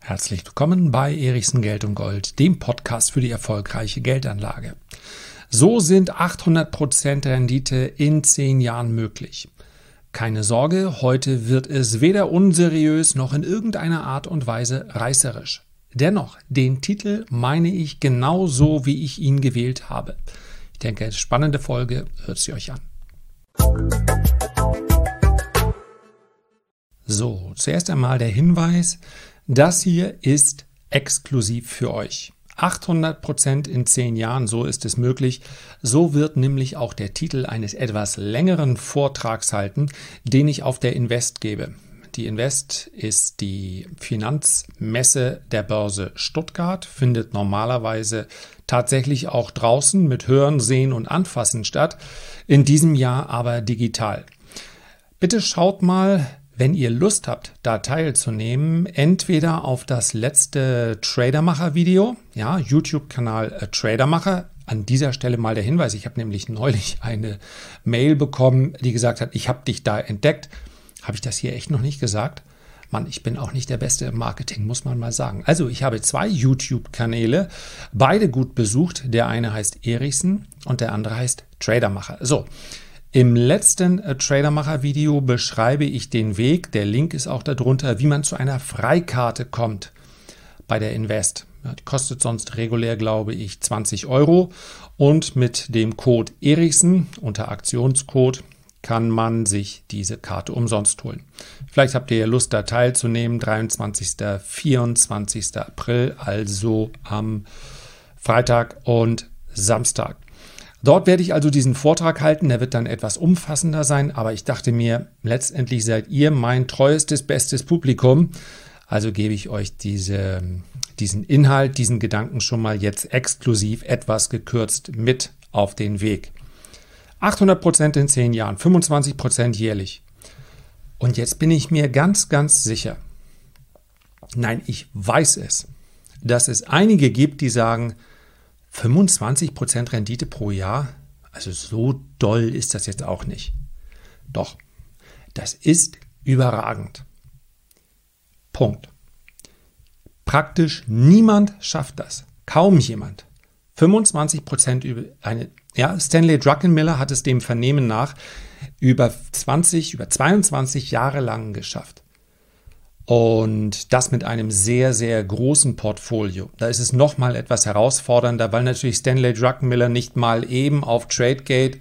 Herzlich willkommen bei Erichsen Geld und Gold, dem Podcast für die erfolgreiche Geldanlage. So sind 800% Rendite in 10 Jahren möglich. Keine Sorge, heute wird es weder unseriös noch in irgendeiner Art und Weise reißerisch. Dennoch, den Titel meine ich genauso, wie ich ihn gewählt habe. Ich denke, spannende Folge, hört sie euch an. So, zuerst einmal der Hinweis, das hier ist exklusiv für euch. 800% in 10 Jahren, so ist es möglich. So wird nämlich auch der Titel eines etwas längeren Vortrags halten, den ich auf der Invest gebe. Die Invest ist die Finanzmesse der Börse Stuttgart, findet normalerweise tatsächlich auch draußen mit Hören, Sehen und Anfassen statt, in diesem Jahr aber digital. Bitte schaut mal, wenn ihr Lust habt, da teilzunehmen, entweder auf das letzte Tradermacher-Video, ja, YouTube-Kanal Tradermacher. An dieser Stelle mal der Hinweis, ich habe nämlich neulich eine Mail bekommen, die gesagt hat, ich habe dich da entdeckt. Habe ich das hier echt noch nicht gesagt? Mann, ich bin auch nicht der Beste im Marketing, muss man mal sagen. Also ich habe 2 YouTube-Kanäle, beide gut besucht. Der eine heißt Erichsen und der andere heißt Tradermacher. So. Im letzten Tradermacher-Video beschreibe ich den Weg, der Link ist auch darunter, wie man zu einer Freikarte kommt bei der Invest. Ja, die kostet sonst regulär, glaube ich, 20 € und mit dem Code Erichsen unter Aktionscode kann man sich diese Karte umsonst holen. Vielleicht habt ihr ja Lust, da teilzunehmen, 23. 24. April, also am Freitag und Samstag. Dort werde ich also diesen Vortrag halten, der wird dann etwas umfassender sein, aber ich dachte mir, letztendlich seid ihr mein treuestes, bestes Publikum, also gebe ich euch diesen Inhalt, diesen Gedanken schon mal jetzt exklusiv etwas gekürzt mit auf den Weg. 800% in 10 Jahren, 25% jährlich. Und jetzt bin ich mir ganz, ganz sicher, nein, ich weiß es, dass es einige gibt, die sagen, 25% Rendite pro Jahr, also so doll ist das jetzt auch nicht. Doch, das ist überragend. Punkt. Praktisch niemand schafft das. Kaum jemand. 25% über Stanley Druckenmiller hat es dem Vernehmen nach über 22 Jahre lang geschafft. Und das mit einem sehr, sehr großen Portfolio. Da ist es nochmal etwas herausfordernder, weil natürlich Stanley Druckenmiller nicht mal eben auf Tradegate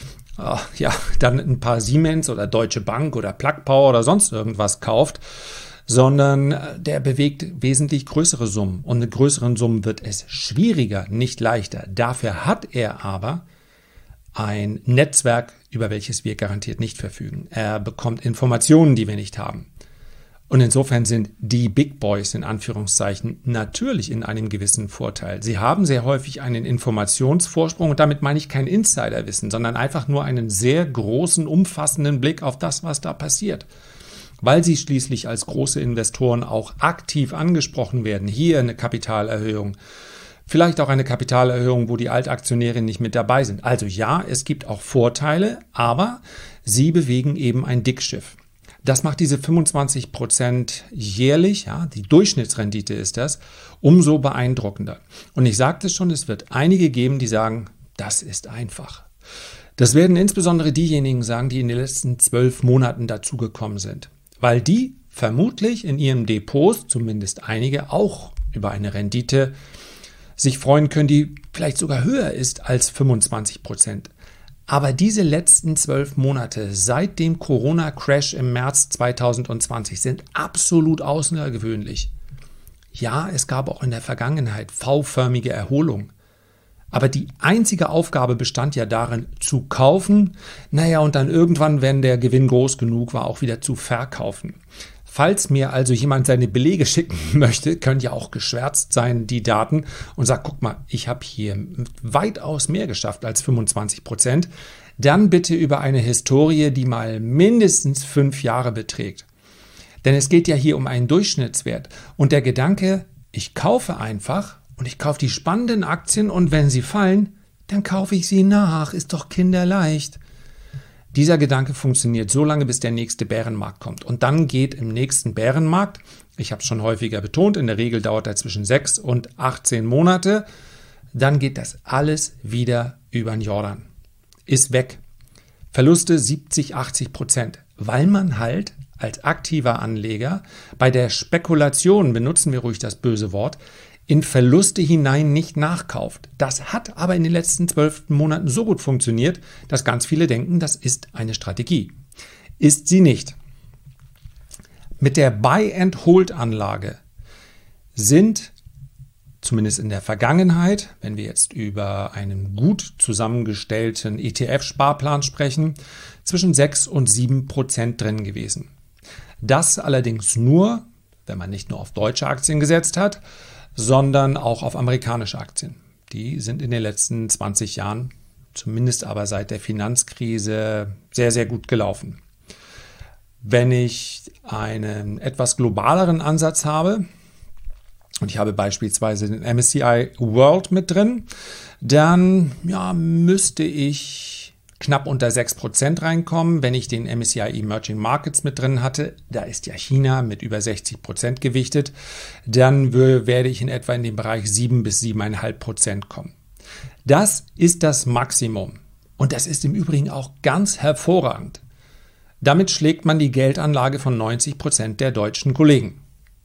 dann ein paar Siemens oder Deutsche Bank oder Plug Power oder sonst irgendwas kauft, sondern der bewegt wesentlich größere Summen. Und mit größeren Summen wird es schwieriger, nicht leichter. Dafür hat er aber ein Netzwerk, über welches wir garantiert nicht verfügen. Er bekommt Informationen, die wir nicht haben. Und insofern sind die Big Boys in Anführungszeichen natürlich in einem gewissen Vorteil. Sie haben sehr häufig einen Informationsvorsprung und damit meine ich kein Insiderwissen, sondern einfach nur einen sehr großen, umfassenden Blick auf das, was da passiert. Weil sie schließlich als große Investoren auch aktiv angesprochen werden. Hier eine Kapitalerhöhung, vielleicht auch eine Kapitalerhöhung, wo die Altaktionäre nicht mit dabei sind. Also ja, es gibt auch Vorteile, aber sie bewegen eben ein Dickschiff. Das macht diese 25% jährlich, ja, die Durchschnittsrendite ist das, umso beeindruckender. Und ich sagte es schon, es wird einige geben, die sagen, das ist einfach. Das werden insbesondere diejenigen sagen, die in den letzten 12 Monaten dazugekommen sind. Weil die vermutlich in ihrem Depot, zumindest einige, auch über eine Rendite sich freuen können, die vielleicht sogar höher ist als 25%. Aber diese letzten 12 Monate seit dem Corona-Crash im März 2020 sind absolut außergewöhnlich. Ja, es gab auch in der Vergangenheit V-förmige Erholung. Aber die einzige Aufgabe bestand ja darin, zu kaufen, und dann irgendwann, wenn der Gewinn groß genug war, auch wieder zu verkaufen. Falls mir also jemand seine Belege schicken möchte, können ja auch geschwärzt sein, die Daten, und sagt, guck mal, ich habe hier weitaus mehr geschafft als 25%, dann bitte über eine Historie, die mal mindestens 5 Jahre beträgt. Denn es geht ja hier um einen Durchschnittswert. Und der Gedanke, ich kaufe einfach und ich kaufe die spannenden Aktien und wenn sie fallen, dann kaufe ich sie nach, ist doch kinderleicht. Dieser Gedanke funktioniert so lange, bis der nächste Bärenmarkt kommt. Und dann geht im nächsten Bärenmarkt, ich habe es schon häufiger betont, in der Regel dauert er zwischen 6 und 18 Monate, dann geht das alles wieder über den Jordan. Ist weg. Verluste 70-80%, weil man halt als aktiver Anleger bei der Spekulation, benutzen wir ruhig das böse Wort, in Verluste hinein nicht nachkauft. Das hat aber in den letzten 12 Monaten so gut funktioniert, dass ganz viele denken, das ist eine Strategie. Ist sie nicht. Mit der Buy-and-Hold-Anlage sind zumindest in der Vergangenheit, wenn wir jetzt über einen gut zusammengestellten ETF-Sparplan sprechen, zwischen 6 und 7% drin gewesen. Das allerdings nur, wenn man nicht nur auf deutsche Aktien gesetzt hat, sondern auch auf amerikanische Aktien. Die sind in den letzten 20 Jahren, zumindest aber seit der Finanzkrise, sehr, sehr gut gelaufen. Wenn ich einen etwas globaleren Ansatz habe, und ich habe beispielsweise den MSCI World mit drin, dann müsste ich knapp unter 6% reinkommen. Wenn ich den MSCI Emerging Markets mit drin hatte, da ist ja China mit über 60% gewichtet, dann werde ich in etwa in den Bereich 7 bis 7,5% kommen. Das ist das Maximum. Und das ist im Übrigen auch ganz hervorragend. Damit schlägt man die Geldanlage von 90% der deutschen Kollegen.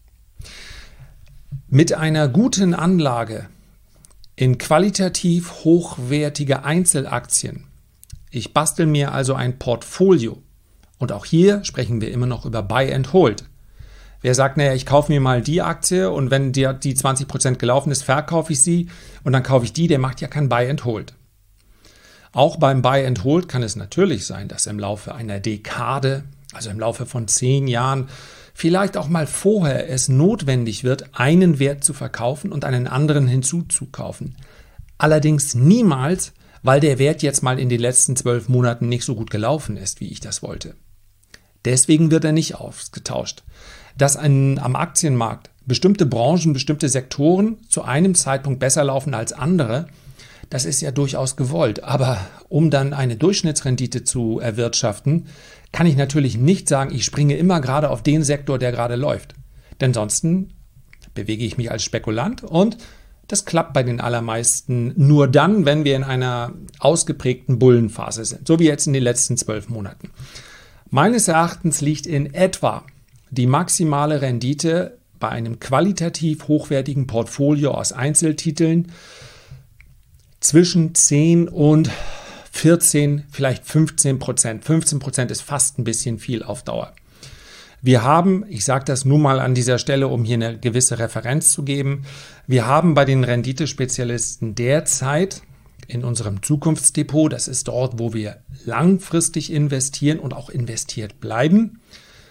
Mit einer guten Anlage in qualitativ hochwertige Einzelaktien. Ich bastel mir also ein Portfolio. Und auch hier sprechen wir immer noch über Buy and Hold. Wer sagt, naja, ich kaufe mir mal die Aktie und wenn die 20% gelaufen ist, verkaufe ich sie und dann kaufe ich die, der macht ja kein Buy and Hold. Auch beim Buy and Hold kann es natürlich sein, dass im Laufe einer Dekade, also im Laufe von 10 Jahren, vielleicht auch mal vorher es notwendig wird, einen Wert zu verkaufen und einen anderen hinzuzukaufen. Allerdings niemals, weil der Wert jetzt mal in den letzten 12 Monaten nicht so gut gelaufen ist, wie ich das wollte. Deswegen wird er nicht ausgetauscht. Dass am Aktienmarkt bestimmte Branchen, bestimmte Sektoren zu einem Zeitpunkt besser laufen als andere, das ist ja durchaus gewollt. Aber um dann eine Durchschnittsrendite zu erwirtschaften, kann ich natürlich nicht sagen, ich springe immer gerade auf den Sektor, der gerade läuft. Denn sonst bewege ich mich als Spekulant und das klappt bei den allermeisten nur dann, wenn wir in einer ausgeprägten Bullenphase sind, so wie jetzt in den letzten 12 Monaten. Meines Erachtens liegt in etwa die maximale Rendite bei einem qualitativ hochwertigen Portfolio aus Einzeltiteln zwischen 10 und 14, vielleicht 15%. 15% ist fast ein bisschen viel auf Dauer. Wir haben, ich sage das nur mal an dieser Stelle, um hier eine gewisse Referenz zu geben, wir haben bei den Renditespezialisten derzeit in unserem Zukunftsdepot, das ist dort, wo wir langfristig investieren und auch investiert bleiben,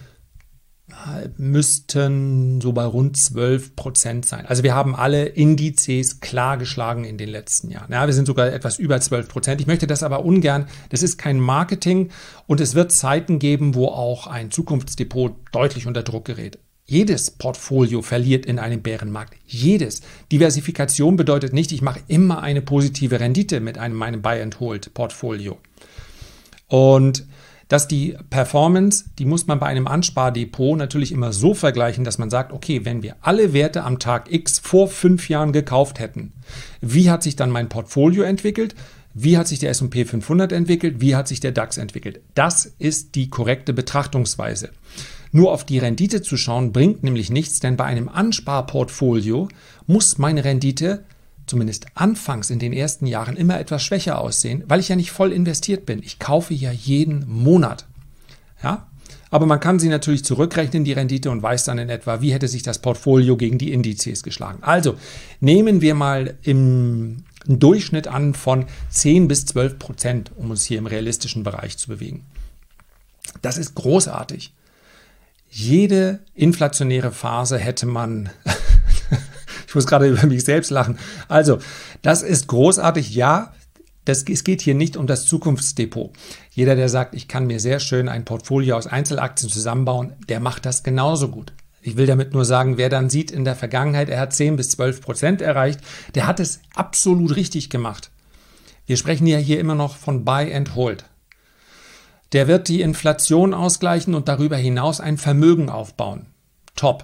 müssten so bei rund 12% sein. Also wir haben alle Indizes klar geschlagen in den letzten Jahren. Ja, wir sind sogar etwas über 12%. Ich möchte das aber ungern, das ist kein Marketing und es wird Zeiten geben, wo auch ein Zukunftsdepot deutlich unter Druck gerät. Jedes Portfolio verliert in einem Bärenmarkt. Jedes. Diversifikation bedeutet nicht, ich mache immer eine positive Rendite mit meinem Buy-and-Hold-Portfolio. Und dass die Performance, die muss man bei einem Anspardepot natürlich immer so vergleichen, dass man sagt, okay, wenn wir alle Werte am Tag X vor 5 Jahren gekauft hätten, wie hat sich dann mein Portfolio entwickelt? Wie hat sich der S&P 500 entwickelt? Wie hat sich der DAX entwickelt? Das ist die korrekte Betrachtungsweise. Nur auf die Rendite zu schauen, bringt nämlich nichts, denn bei einem Ansparportfolio muss meine Rendite zumindest anfangs in den ersten Jahren immer etwas schwächer aussehen, weil ich ja nicht voll investiert bin. Ich kaufe ja jeden Monat. Ja? Aber man kann sie natürlich zurückrechnen, die Rendite, und weiß dann in etwa, wie hätte sich das Portfolio gegen die Indizes geschlagen. Also nehmen wir mal im Durchschnitt an von 10 bis 12%, um uns hier im realistischen Bereich zu bewegen. Das ist großartig. Jede inflationäre Phase hätte man... Ich muss gerade über mich selbst lachen. Also, das ist großartig. Ja, es geht hier nicht um das Zukunftsdepot. Jeder, der sagt, ich kann mir sehr schön ein Portfolio aus Einzelaktien zusammenbauen, der macht das genauso gut. Ich will damit nur sagen, wer dann sieht in der Vergangenheit, er hat 10 bis 12% erreicht, der hat es absolut richtig gemacht. Wir sprechen ja hier immer noch von Buy and Hold. Der wird die Inflation ausgleichen und darüber hinaus ein Vermögen aufbauen. Top.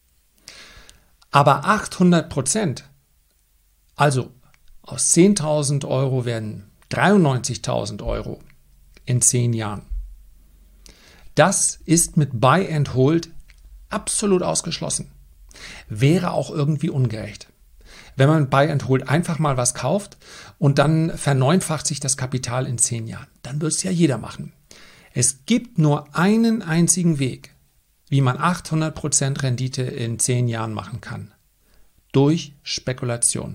Aber 800%, also aus 10.000 Euro werden 93.000 Euro in 10 Jahren. Das ist mit Buy and Hold absolut ausgeschlossen. Wäre auch irgendwie ungerecht. Wenn man Buy and Hold einfach mal was kauft und dann verneunfacht sich das Kapital in 10 Jahren, dann wird es ja jeder machen. Es gibt nur einen einzigen Weg, wie man 800% Rendite in 10 Jahren machen kann. Durch Spekulation.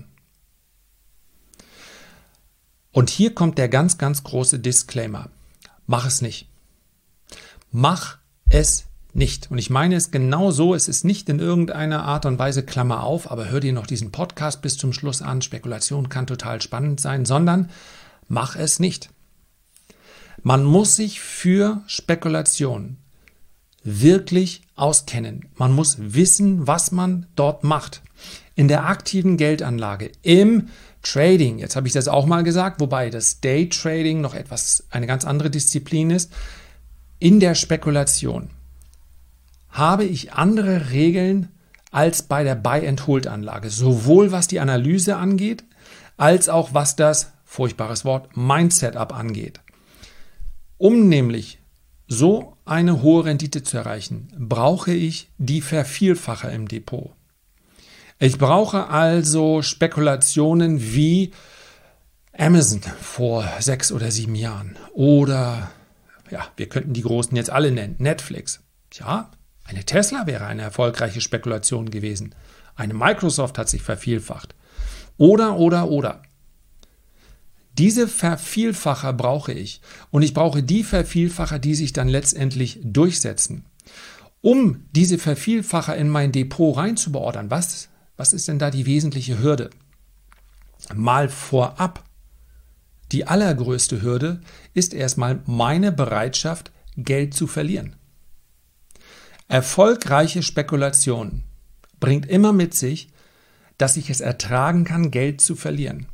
Und hier kommt der ganz, ganz große Disclaimer. Mach es nicht. Mach es nicht. Und ich meine es genau so, es ist nicht in irgendeiner Art und Weise Klammer auf, aber hör dir noch diesen Podcast bis zum Schluss an. Spekulation kann total spannend sein, sondern mach es nicht. Man muss sich für Spekulation wirklich auskennen. Man muss wissen, was man dort macht. In der aktiven Geldanlage, im Trading, jetzt habe ich das auch mal gesagt, wobei das Daytrading noch eine ganz andere Disziplin ist. In der Spekulation habe ich andere Regeln als bei der Buy-and-Hold-Anlage, sowohl was die Analyse angeht, als auch was das, furchtbares Wort, Mind-Setup angeht. Um nämlich so eine hohe Rendite zu erreichen, brauche ich die Vervielfacher im Depot. Ich brauche also Spekulationen wie Amazon vor 6 oder 7 Jahren oder, ja, wir könnten die Großen jetzt alle nennen, Netflix. Ja, eine Tesla wäre eine erfolgreiche Spekulation gewesen. Eine Microsoft hat sich vervielfacht. Oder. Diese Vervielfacher brauche ich. Und ich brauche die Vervielfacher, die sich dann letztendlich durchsetzen. Um diese Vervielfacher in mein Depot reinzubeordern, was ist denn da die wesentliche Hürde? Mal vorab, die allergrößte Hürde ist erstmal meine Bereitschaft, Geld zu verlieren. Erfolgreiche Spekulation bringt immer mit sich, dass ich es ertragen kann, Geld zu verlieren.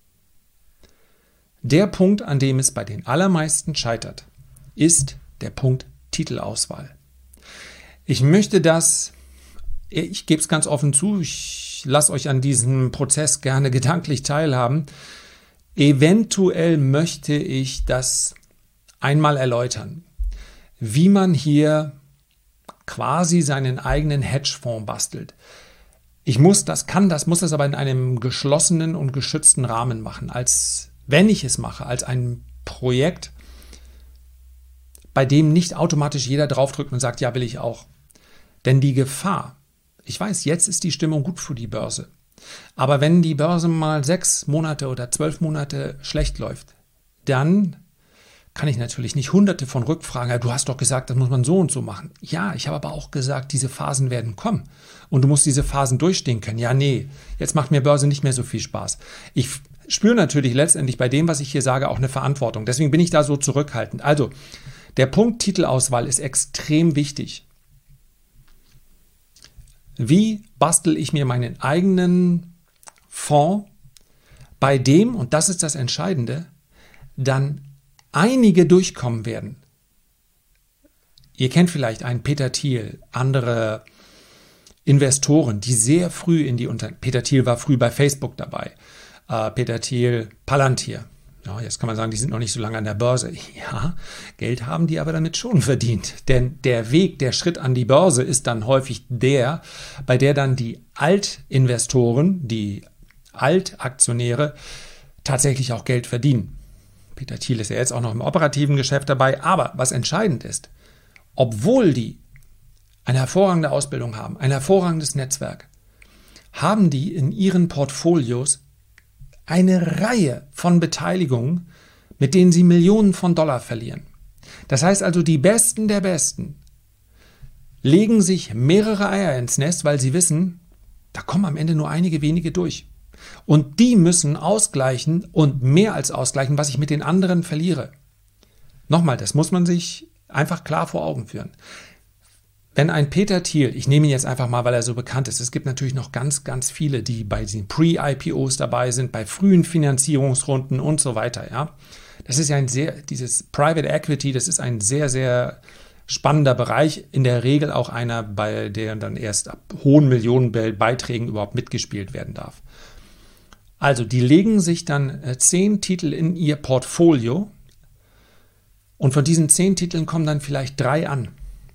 Der Punkt, an dem es bei den allermeisten scheitert, ist der Punkt Titelauswahl. Ich gebe es ganz offen zu, ich lasse euch an diesem Prozess gerne gedanklich teilhaben. Eventuell möchte ich das einmal erläutern, wie man hier quasi seinen eigenen Hedgefonds bastelt. Ich muss das aber in einem geschlossenen und geschützten Rahmen machen, wenn ich es mache, als ein Projekt, bei dem nicht automatisch jeder draufdrückt und sagt, ja, will ich auch. Denn die Gefahr, ich weiß, jetzt ist die Stimmung gut für die Börse, aber wenn die Börse mal 6 Monate oder 12 Monate schlecht läuft, dann kann ich natürlich nicht hunderte von Rückfragen, ja, du hast doch gesagt, das muss man so und so machen. Ja, ich habe aber auch gesagt, diese Phasen werden kommen und du musst diese Phasen durchstehen können. Ja, nee, jetzt macht mir Börse nicht mehr so viel Spaß. Ich spüre natürlich letztendlich bei dem, was ich hier sage, auch eine Verantwortung. Deswegen bin ich da so zurückhaltend. Also, der Punkt Titelauswahl ist extrem wichtig. Wie bastel ich mir meinen eigenen Fonds, bei dem, und das ist das Entscheidende, dann einige durchkommen werden. Ihr kennt vielleicht einen Peter Thiel, andere Investoren, die sehr früh Peter Thiel war früh bei Facebook dabei. Peter Thiel, Palantir. Ja, jetzt kann man sagen, die sind noch nicht so lange an der Börse. Ja, Geld haben die aber damit schon verdient. Denn der Schritt an die Börse ist dann häufig bei der dann die Altinvestoren, die Altaktionäre tatsächlich auch Geld verdienen. Peter Thiel ist ja jetzt auch noch im operativen Geschäft dabei. Aber was entscheidend ist, obwohl die eine hervorragende Ausbildung haben, ein hervorragendes Netzwerk, haben die in ihren Portfolios eine Reihe von Beteiligungen, mit denen sie Millionen von Dollar verlieren. Das heißt also, die Besten der Besten legen sich mehrere Eier ins Nest, weil sie wissen, da kommen am Ende nur einige wenige durch. Und die müssen ausgleichen und mehr als ausgleichen, was ich mit den anderen verliere. Nochmal, das muss man sich einfach klar vor Augen führen. Wenn ein Peter Thiel, ich nehme ihn jetzt einfach mal, weil er so bekannt ist, es gibt natürlich noch ganz, ganz viele, die bei diesen Pre-IPOs dabei sind, bei frühen Finanzierungsrunden und so weiter, ja. Das ist ja dieses Private Equity, das ist ein sehr, sehr spannender Bereich, in der Regel auch einer, bei der dann erst ab hohen Millionenbeiträgen überhaupt mitgespielt werden darf. Also die legen sich dann 10 Titel in ihr Portfolio und von diesen 10 Titeln kommen dann vielleicht 3 an.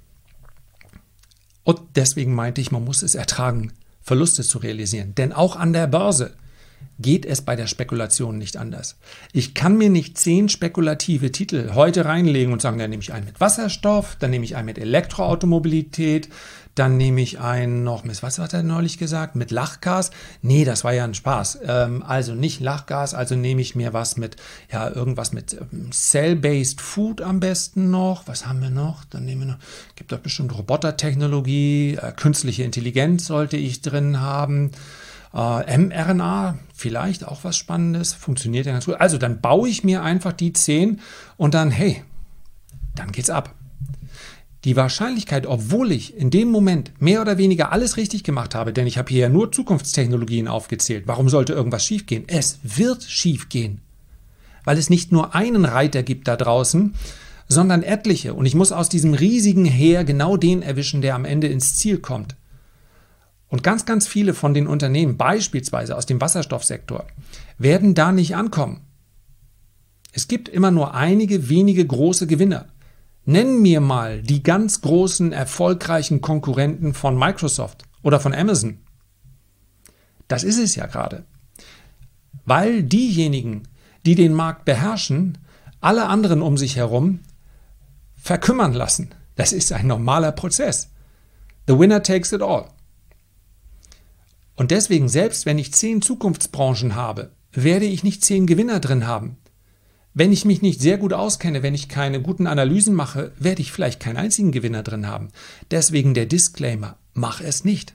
Und deswegen meinte ich, man muss es ertragen, Verluste zu realisieren. Denn auch an der Börse geht es bei der Spekulation nicht anders. Ich kann mir nicht 10 spekulative Titel heute reinlegen und sagen, dann nehme ich einen mit Wasserstoff, dann nehme ich einen mit Elektroautomobilität, dann nehme ich einen noch mit, was hat er neulich gesagt, mit Lachgas? Nee, das war ja ein Spaß. Also nicht Lachgas, also nehme ich mir was mit, ja, irgendwas mit Cell-Based Food am besten noch. Was haben wir noch? Dann nehmen wir noch, gibt doch bestimmt Robotertechnologie, künstliche Intelligenz sollte ich drin haben. mRNA, vielleicht auch was Spannendes, funktioniert ja ganz gut. Also dann baue ich mir einfach die 10 und dann, hey, dann geht's ab. Die Wahrscheinlichkeit, obwohl ich in dem Moment mehr oder weniger alles richtig gemacht habe, denn ich habe hier ja nur Zukunftstechnologien aufgezählt, warum sollte irgendwas schiefgehen? Es wird schiefgehen, weil es nicht nur einen Reiter gibt da draußen, sondern etliche. Und ich muss aus diesem riesigen Heer genau den erwischen, der am Ende ins Ziel kommt. Und ganz, ganz viele von den Unternehmen, beispielsweise aus dem Wasserstoffsektor, werden da nicht ankommen. Es gibt immer nur einige wenige große Gewinner. Nenn mir mal die ganz großen, erfolgreichen Konkurrenten von Microsoft oder von Amazon. Das ist es ja gerade. Weil diejenigen, die den Markt beherrschen, alle anderen um sich herum verkümmern lassen. Das ist ein normaler Prozess. The winner takes it all. Und deswegen, selbst wenn ich 10 Zukunftsbranchen habe, werde ich nicht 10 Gewinner drin haben. Wenn ich mich nicht sehr gut auskenne, wenn ich keine guten Analysen mache, werde ich vielleicht keinen einzigen Gewinner drin haben. Deswegen der Disclaimer, mach es nicht.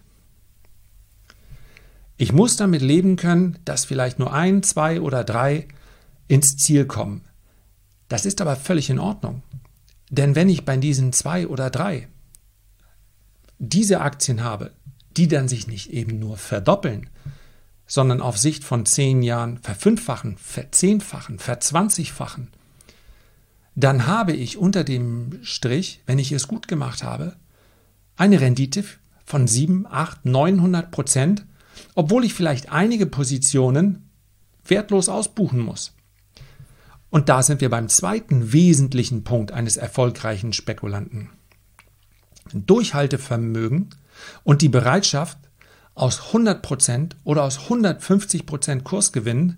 Ich muss damit leben können, dass vielleicht nur 1, 2 oder 3 ins Ziel kommen. Das ist aber völlig in Ordnung. Denn wenn ich bei diesen 2 oder 3 diese Aktien habe, die dann sich nicht eben nur verdoppeln, sondern auf Sicht von 10 Jahren verfünffachen, verzehnfachen, verzwanzigfachen, dann habe ich unter dem Strich, wenn ich es gut gemacht habe, eine Rendite von 7, 8, 900%, obwohl ich vielleicht einige Positionen wertlos ausbuchen muss. Und da sind wir beim zweiten wesentlichen Punkt eines erfolgreichen Spekulanten. Durchhaltevermögen und die Bereitschaft, aus 100% oder aus 150% Kursgewinn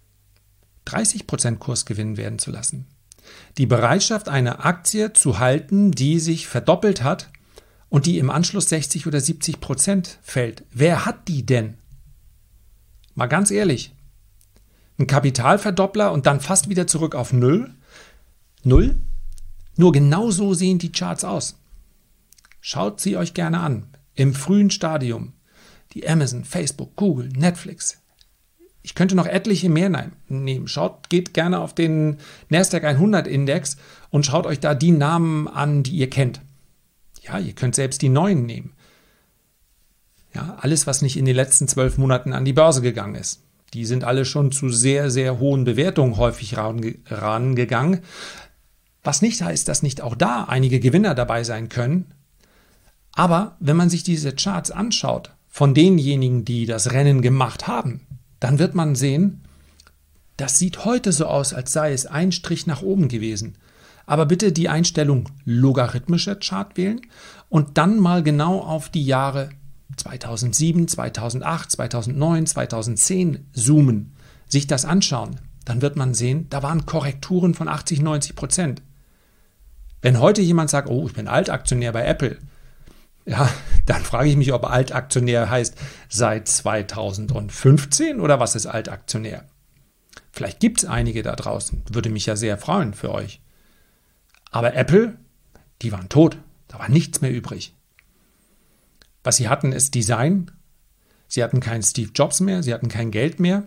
30% Kursgewinn werden zu lassen. Die Bereitschaft, eine Aktie zu halten, die sich verdoppelt hat und die im Anschluss 60 oder 70% fällt. Wer hat die denn? Mal ganz ehrlich. Ein Kapitalverdoppler und dann fast wieder zurück auf Null? Null? Nur genau so sehen die Charts aus. Schaut sie euch gerne an. Im frühen Stadium. Die Amazon, Facebook, Google, Netflix. Ich könnte noch etliche mehr nehmen. Geht gerne auf den Nasdaq 100 Index und schaut euch da die Namen an, die ihr kennt. Ja, ihr könnt selbst die neuen nehmen. Ja, alles, was nicht in den letzten 12 Monaten an die Börse gegangen ist. Die sind alle schon zu sehr, sehr hohen Bewertungen häufig rangegangen. Was nicht heißt, dass nicht auch da einige Gewinner dabei sein können. Aber wenn man sich diese Charts anschaut, von denjenigen, die das Rennen gemacht haben, dann wird man sehen, das sieht heute so aus, als sei es ein Strich nach oben gewesen. Aber bitte die Einstellung logarithmischer Chart wählen und dann mal genau auf die Jahre 2007, 2008, 2009, 2010 zoomen, sich das anschauen. Dann wird man sehen, da waren Korrekturen von 80, 90%. Wenn heute jemand sagt, oh, ich bin Altaktionär bei Apple, ja, dann frage ich mich, ob Altaktionär heißt seit 2015 oder was ist Altaktionär? Vielleicht gibt es einige da draußen, würde mich ja sehr freuen für euch. Aber Apple, die waren tot, da war nichts mehr übrig. Was sie hatten, ist Design. Sie hatten keinen Steve Jobs mehr, sie hatten kein Geld mehr.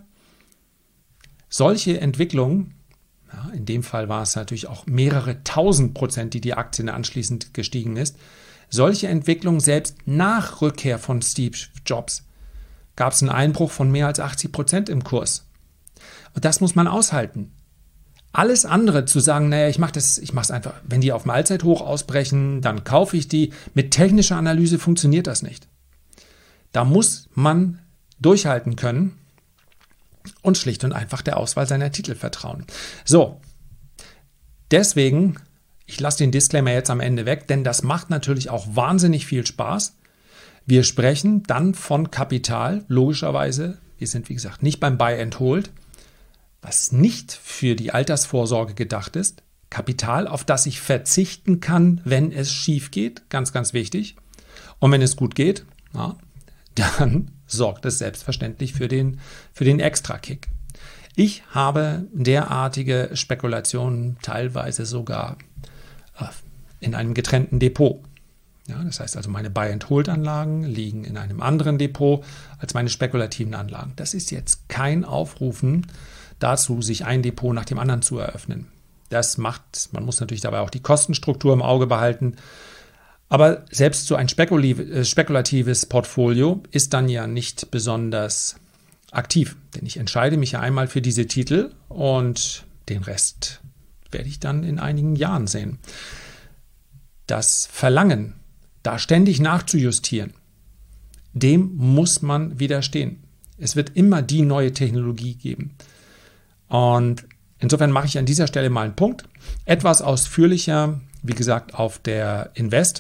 Solche Entwicklungen, ja, in dem Fall war es natürlich auch mehrere 1000%, die Aktie anschließend gestiegen ist. Solche Entwicklungen, selbst nach Rückkehr von Steve Jobs, gab es einen Einbruch von mehr als 80% im Kurs. Und das muss man aushalten. Alles andere zu sagen, naja, ich mache es einfach, wenn die auf dem Allzeithoch ausbrechen, dann kaufe ich die. Mit technischer Analyse funktioniert das nicht. Da muss man durchhalten können und schlicht und einfach der Auswahl seiner Titel vertrauen. So, deswegen, ich lasse den Disclaimer jetzt am Ende weg, denn das macht natürlich auch wahnsinnig viel Spaß. Wir sprechen dann von Kapital, logischerweise. Wir sind, wie gesagt, nicht beim Buy and Hold, was nicht für die Altersvorsorge gedacht ist. Kapital, auf das ich verzichten kann, wenn es schief geht, ganz, ganz wichtig. Und wenn es gut geht, ja, dann sorgt es selbstverständlich für den Extra-Kick. Ich habe derartige Spekulationen teilweise sogar in einem getrennten Depot. Ja, das heißt also, meine Buy-and-Hold-Anlagen liegen in einem anderen Depot als meine spekulativen Anlagen. Das ist jetzt kein Aufrufen dazu, sich ein Depot nach dem anderen zu eröffnen. Man muss natürlich dabei auch die Kostenstruktur im Auge behalten. Aber selbst so ein spekulatives Portfolio ist dann ja nicht besonders aktiv. Denn ich entscheide mich ja einmal für diese Titel und den Rest werde ich dann in einigen Jahren sehen. Das Verlangen, da ständig nachzujustieren, dem muss man widerstehen. Es wird immer die neue Technologie geben. Und insofern mache ich an dieser Stelle mal einen Punkt. Etwas ausführlicher, wie gesagt, auf der Invest.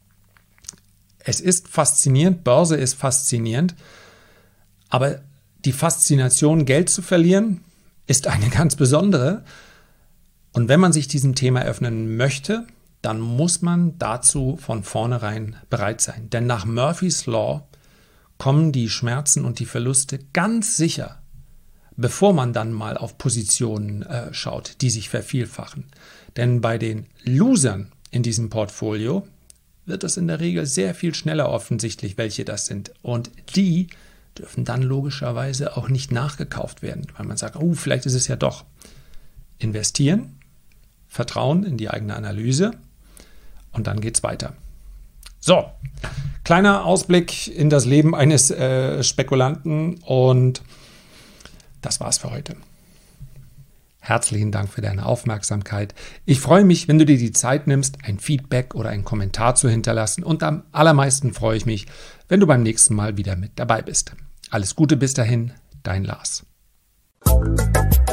Es ist faszinierend, Börse ist faszinierend, aber die Faszination, Geld zu verlieren, ist eine ganz besondere. Und wenn man sich diesem Thema öffnen möchte, dann muss man dazu von vornherein bereit sein. Denn nach Murphy's Law kommen die Schmerzen und die Verluste ganz sicher, bevor man dann mal auf Positionen schaut, die sich vervielfachen. Denn bei den Losern in diesem Portfolio wird es in der Regel sehr viel schneller offensichtlich, welche das sind. Und die dürfen dann logischerweise auch nicht nachgekauft werden, weil man sagt, vielleicht ist es ja doch. Investieren, Vertrauen in die eigene Analyse und dann geht's weiter. So, kleiner Ausblick in das Leben eines Spekulanten und das war's für heute. Herzlichen Dank für deine Aufmerksamkeit. Ich freue mich, wenn du dir die Zeit nimmst, ein Feedback oder einen Kommentar zu hinterlassen. Und am allermeisten freue ich mich, wenn du beim nächsten Mal wieder mit dabei bist. Alles Gute bis dahin, dein Lars.